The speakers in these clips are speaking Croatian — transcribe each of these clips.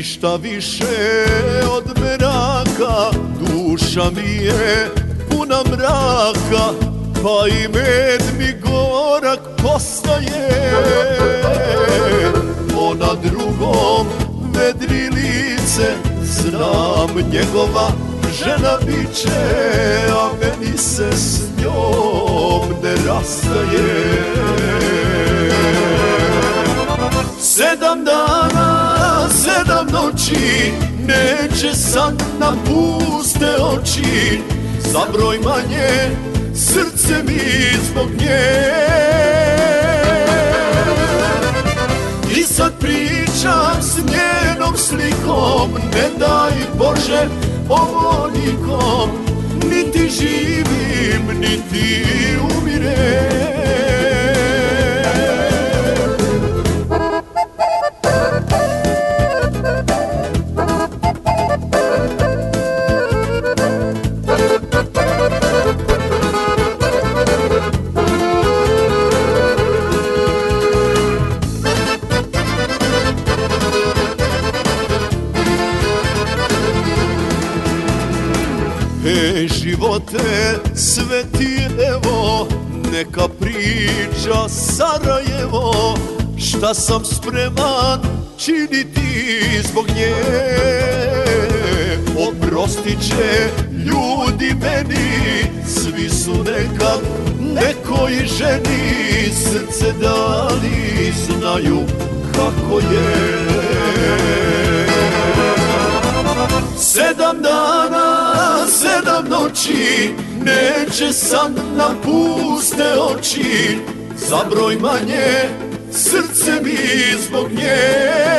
ništa više od meraka, duša mi je puna mraka, pa i med mi gorak postaje. Ona drugom vedri lice, znam njegova žena biće, a meni se s njom ne rastaje. 7 dana, 7 noći, neće san nam puste oči, za broj manje srce mi zbog nje. I sad pričam s njenom slikom, ne daj Bože ovo nikom, niti živim, niti umirem. Živote sveti evo, neka priča Sarajevo, šta sam spreman činiti zbog nje. Oprostit će ljudi meni, svi su nekad nekoj ženi srce dali, znaju kako je. 7 dana, 7 noći, neće san nam puste oči, za broj manje srce mi zbog nje.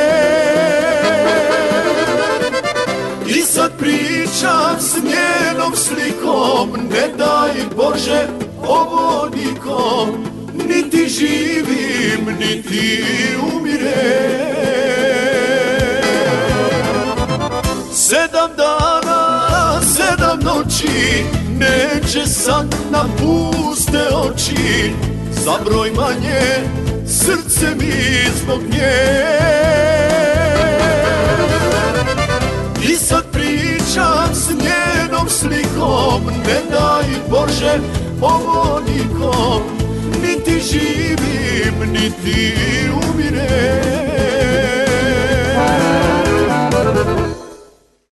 I sad pričam s njenom slikom, ne daj Bože ovo nikom, niti živim, niti umirem. 7 dana, 7 noći, neće san nam puste oči, za broj manje srce mi zbog nje. I sad pričam s njenom slikom, ne daj Bože ovo nikom, niti živim, niti umirem.